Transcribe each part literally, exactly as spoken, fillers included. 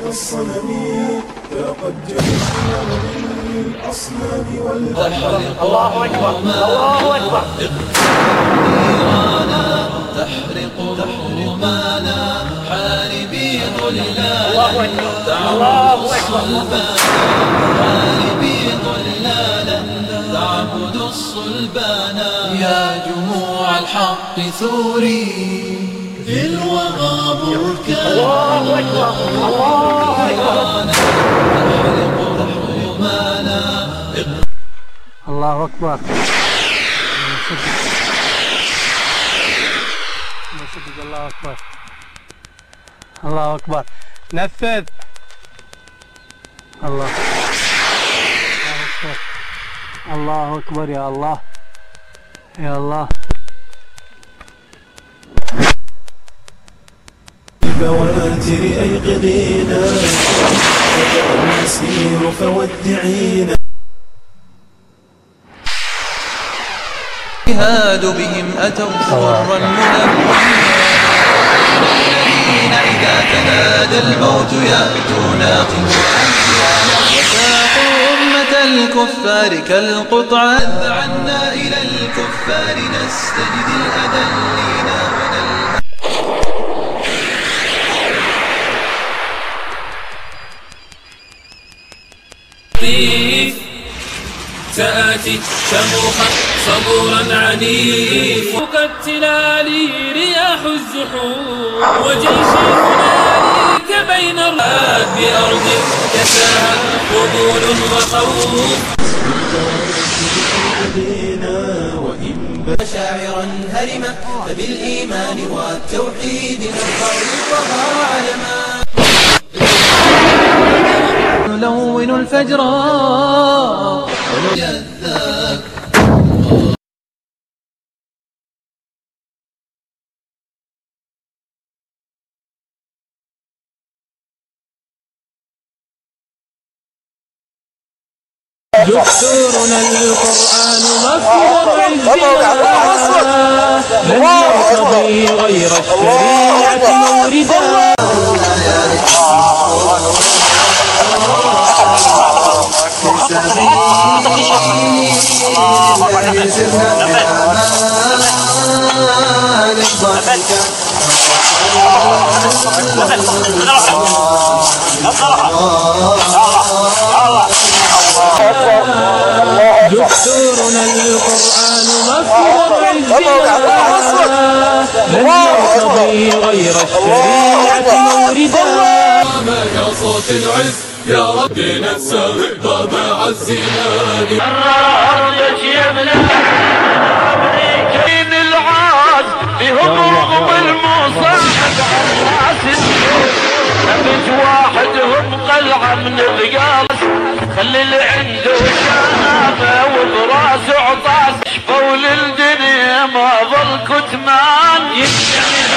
كالصنم فقد جئنا من الأصنام والأحرق. الله أكبر الله أكبر. نيرانا تحرق الرمانا حاربي ظلالا الله أكبر الله أكبر. حاربي ظلالا تعبد الصلبانا يا جموع الحق ثوري في الوغى بركان. الله أكبر الله أكبر. الله أكبر. الله أكبر الله أكبر. نفذ. الله أكبر الله أكبر. يا الله يا الله. البواتر أيقظينا نسير فودعينا. الجهاد بهم أتوا غرا منبهين الذين إذا تنادى الموت يأتون قتالا وساقوا أمة الكفار كالقطع. أذعنا إلى الكفار نستجد الأذلين ونلهى. سآتي شموخا صبورا عنيف تقتلالي رياح الزحوم وجيشي هنالك بين الرهاب بأرض كساها فضول وخوف. مشاعرا هرمة فبالإيمان والتوحيد نرفع الطغى علما نلون الفجر ونجذاك. دستورنا القرآن مصدر عزنا لن يرتضي غير الشريعة موردا. دستورنا القرآن مصدر عزنا لن يرتضي غير الشريعة موردا. يا صوت العز يا ربي ننسى باب عزنا. الرابط يا بلاد أمريكين العاد بهم رغم المصاعد عالناس نبت واحدهم قلعة من الغياس خلي اللي عنده شنافة وبراسه عطاس شفوا للدنيا ما ظل كتمان يجتمع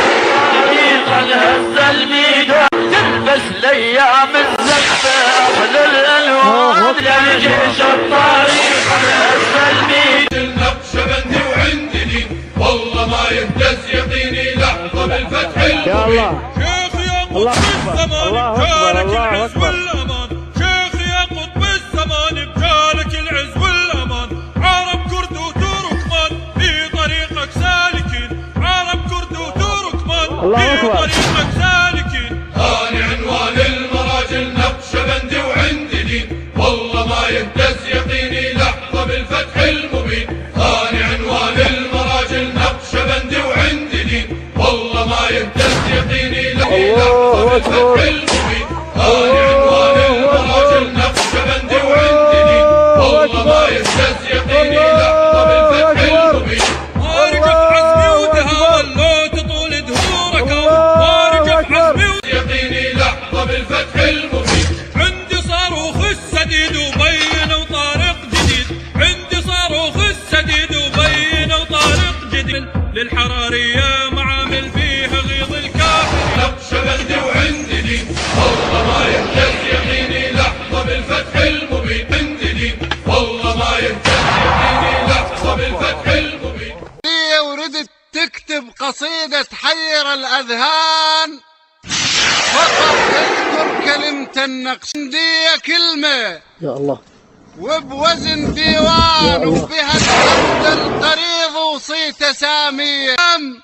قد هز الميدان تلبس الايام الزفه احلى الالوان للجيش الطريق قد هز الميدان. النقشبندي وعندي والله ما يهتز يقيني لحظه بالفتح المبين. شيخ يا قطب الزمان بجالك العز والامان. شيخ يا قطب الزمان بجالك العز والامان. عرب كرد وتركمان في طريقك سالكين. عرب كرد وتركمان في طريقك سالكين. هاني عنوان المراجل نقشبندي وعندي دين والله ما يهتز يقيني لحظه بالفتح المبين. هاني عنوان المراجل نقشبندي وعندي دين والله ما يهتز يقيني لحظه بالفتح المبين. هاني عنوان المراجل نقشبندي وعندي دين والله ما يهتز يقيني لحظه بالفتح المبين. وارجف عزمي ودهان لو تطول دهورك وارجف عزمي يقيني لحظه بالفتح المبين. عندي صاروخ السديد وبين وطارق جديد. عندي صاروخ السديد وبين وطارق جديد للحرارية معامل فيها غيظ الكافر. نقشبندي وعندي دين والله ما يهتز يقيني لحظه بالفتح المبين. عندي دين والله ما يهتز يقيني لحظه بالفتح المبين. وردت تكتب قصيدة تحير الأذهان فقط اذكر كلمة النقشبندية كلمة يا الله وبوزن ديوان وبها الحمد القريض وصيت سامية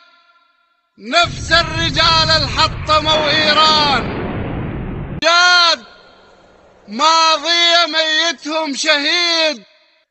نفس الرجال الحطموا إيران جاد ماضية ميتهم شهيد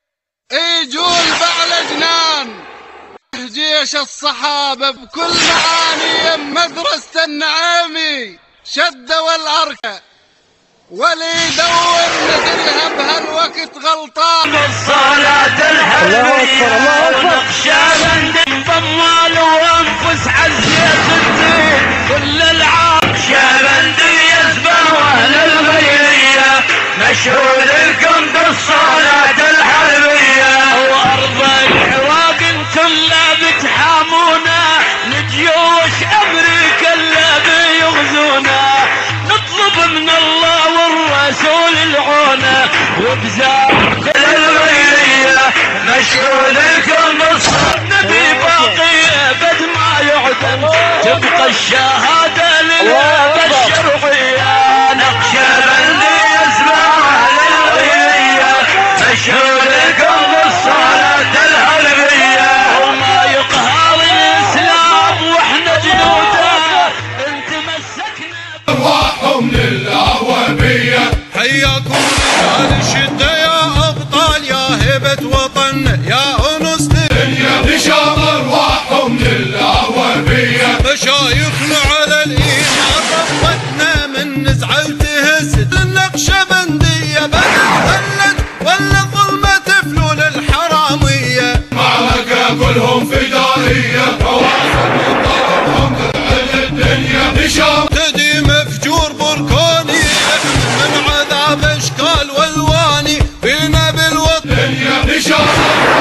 يجول بعلى جنان جيش الصحابة بكل معاني مدرسة النعيمي شدوا الأركة واللي يدور ندريها بهالوقت غلطان الصلاة الحربية نقشبندي ضمال وانفس عزيز الدين كل العام شبندي يسبح واهل الغيرية مشهور لكم بالصلاة الحربية وارض العراق انتم لا بتحامونا لجيوش امريكا لا بيغزونا نطلب من الله والرسول العونه وبزاق الغيرية مشهور لكم بالصلاة نبي باقية بد ما يعدم تبقى الشهادة لله الشرعية نقشبندي يسمع للغيرية مشهور لكم بالصلاة الحربية وما يقهر الإسلام واحنا جنوده انت مسكنا ارواحهم لله وبيه حياكم رجال الشدة يا أبطال يا هبة وطن يا أنس دنيا نشاط ارواحهم لله وبيه مشايخنا على الإيمان ربتنا من نزعة وتهز النقشبندية بدت خلت ولا ظلمة فلول الحرامية معركة كلهم فدائية فواصل بالضربهم تذعل الدنيا نشاط تدي مفجور بركاني من عذاب اشكال والواني فينا بالوطن دنيا نشاط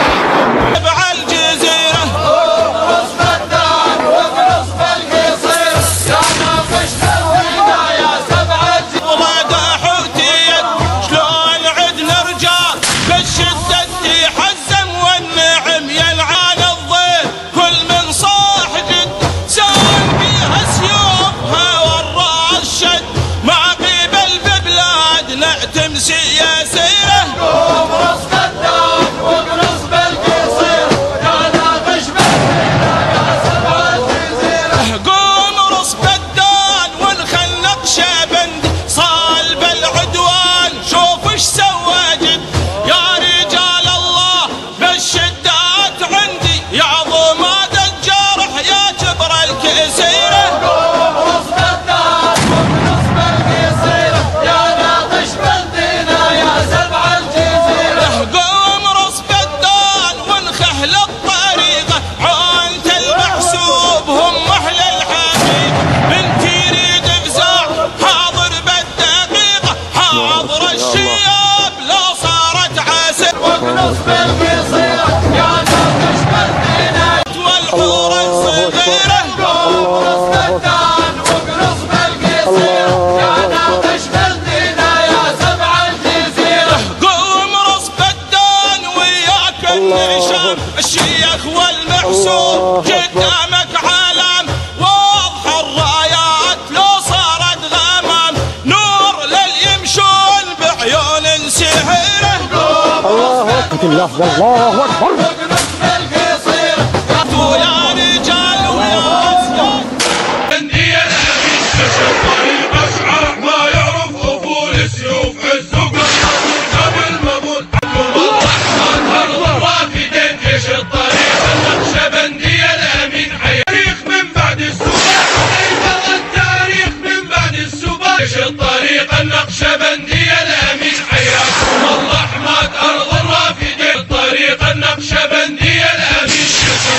تبع الجزيرة اقرص بدان واقرص بالقصير يا ناقش تروينا يا سبعة وما حوتيت شلون عدنا رجال بالشدة تحزم والنعم يلعن الضيف كل من صاح جد سال بيها سيوفها والراس شد مع قبل ببلاد نعتم سياسيره اقرص بدان واقرص بالقصير يا ناقش بالدينا يا سبعة جزيرة قوم رص بدان ونخل نقشبند صالب العدوان شوف ايش سوى جد يا رجال الله بالشدات عندي يا ضماد الجرح يا جبر الكسيره اقرص بدان واقرص بالقصير يا ناقش بالدينا يا سبعة جزيرة قوم رص بدان ونخهل الطريقه عانت المحسوب هم اهل الحبيب بنت يريد افزاع حاضر بالدقيقه حاضر الشياب لو صارت عسر واقرص بالقصير يا ناقش بالدينا والحور الصغيره اقرص بدان واقرص بالقصير يا ناقش بالدينا يا سبعة جزيرة قوم رص بدان وياك النشام الشيخ والمحسوب قدامك علم واضح الرايات لو صارت غمام نور لليمشون بعيون سحيره الله والله اكبر واقرص بالقصير ويا رجال ويا اسياد بندية الأمين مشى الطريق أشعر ما يعرف أفول السيوف عزه قبل مبول حكم الرحمن أرض الرافدين جيش الطريق النقشبندية الأمين حي تاريخ من بعد السباق أيضا التاريخ من بعد السباق جيش الطريق النقشبندية الأمين حياكم الله حماد أرض الرافدين الطريق النقشبندية الأمين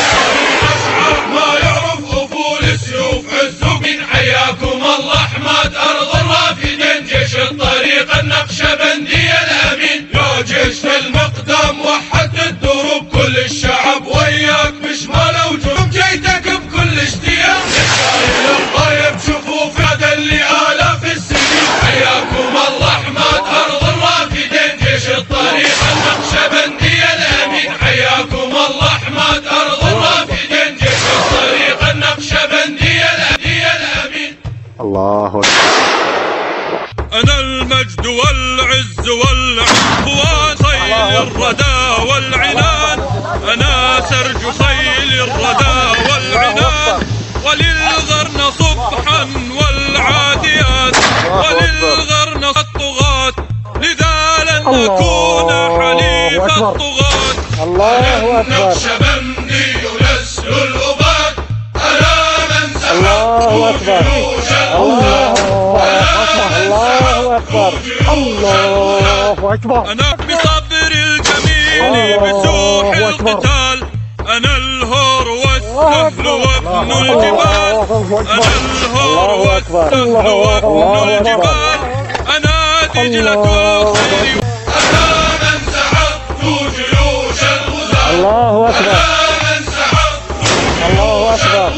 أشعر ما يعرف أفول السيوف عزه من حياكم الله حماد أرض الرافدين جيش الطريق النقشبندية الأمين يا جيش المقدام وحد الدروب كل الشعب وياك بشمال وجوب جيتك بكل اشتياق الشايل الطيب شوفوا فاد اللي آلاف السنين حياكم الله حماد أرض الرافدين جيش الطريق النقشبندية الأمين حياكم الله حماد أرض الرافدين جيش الطريق النقشبندية الأمين الله اكبر أنا المجد والعز والعنفوان خيل الردى والعنان أنا سرج خيل الردى والعنان وللغرن صبحا والعاديات وللغرن الطغاة لذا لن أكون حليف الطغاة الله أكبر النقشبندي يلسل الأباد أنا من سحبت جيوش الأباد الله أكبر الله أكبر أنا بصبر الجميل بسوح القتال أنا الهور والسهل وابن الجبال أنا الهور والسهل وابن الجبال أنا دجلة الخير أنا من سحبت جيوش الغزاة الله أكبر أنا من سحبت الله أكبر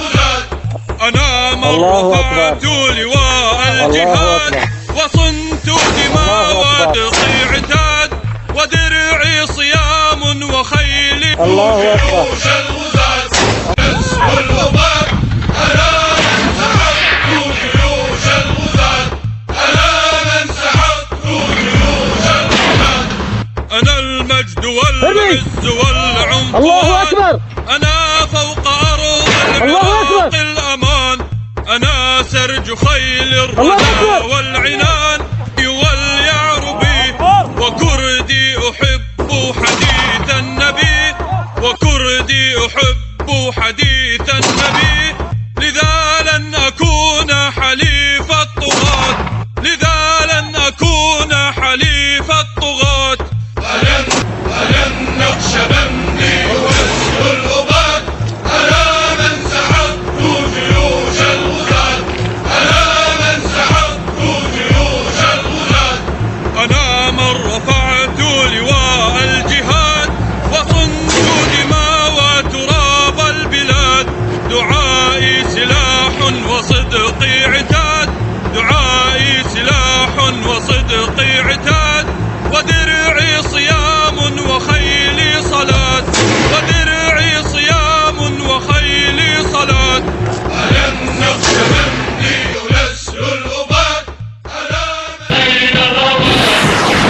أنا من الله رفعت لواء الجهاد وصنت دماء ودقي عتاد ودرعي صيام وخيلي الله أكبر جيوش الغزاة نسل الأباد أنا من سحبت جيوش الغزاة أنا من سحبت جيوش الغزاة أنا المجد والعز والعنفوان الله أكبر أنا فوق أرض الله أكبر. العراق الأمان أنا سرج خيل الله الردى أكبر. والعنان واليعربي وكردي أحب حديث النبي وكردي أحب حديث النبي لذا لن أكون حليف الطغاة لذا لن أكون حليف الطغاة أنا أنا النقشبندي يلسل الأباد أنا من سحبت جيوش الغزاة أنا من سحبت جيوش الغزاة أنا من رفعت لواء الجهاد وصنت دماء وتراب البلاد دعائي سلاح وصدقي عتاد دعائي سلاح وصدقي عتاد ودرعي صيام وخيلي صلاة ودرعي صيام وخيلي صلاة أنا النقشبندي يلسل الأباد أنا بين الرواد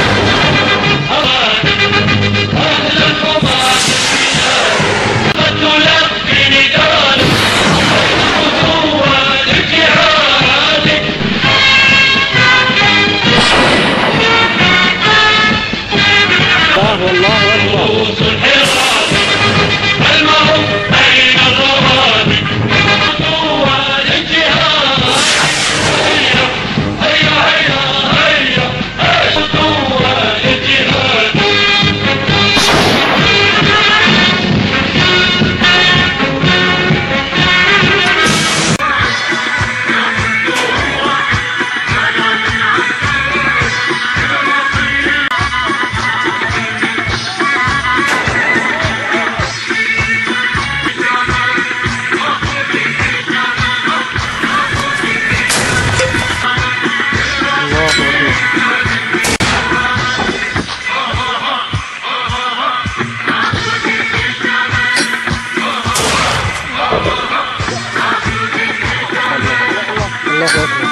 أهل الحماد فتلقي نداء الفتوى للجهاد الله أكبر رؤوس الحراب المهم بين الرواد فتوى للجهاد هيا هيا هيا هيا فتوى للجهاد الله أكبر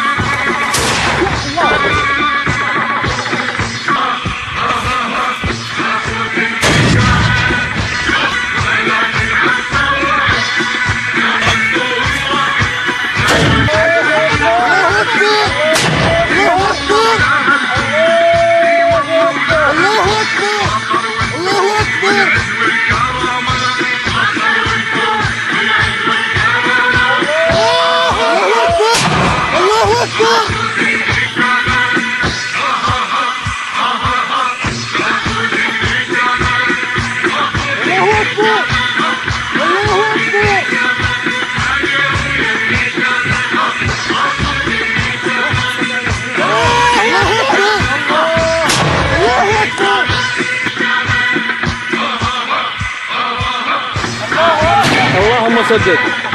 اللهم سدد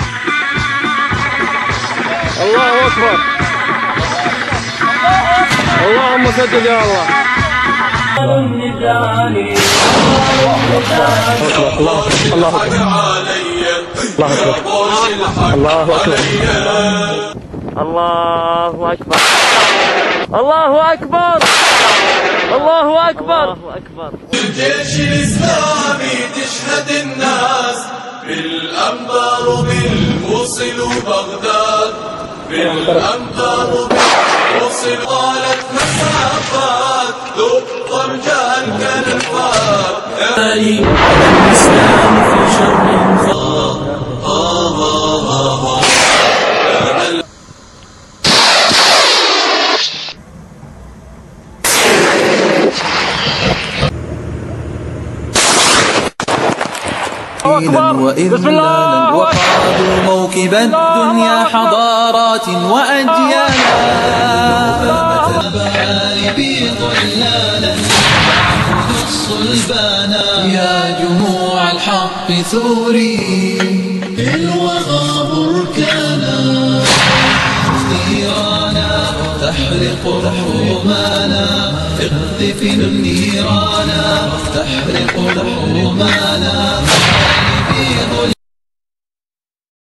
الله أكبر اللهم سدد يا الله الله الله أكبر الله أكبر الله أكبر الله أكبر الله أكبر الله أكبر الله أكبر. الجيش الإسلامي تشهد الناس بالأنبار وبالموصل وبغداد، بالأنبار وبالموصل طالت مسافات ذوق فرجان كالفات. الإسلام في شر خاض وإذلالا وقادوا موكب الدنيا حضارات وأجيالا. بعالبي ضلالا نعبد الصلبانا يا جموع الحق ثوري الوغى بركانا. نيرانا تحرق رحومانا اقذف النيرانا تحرق رحومانا.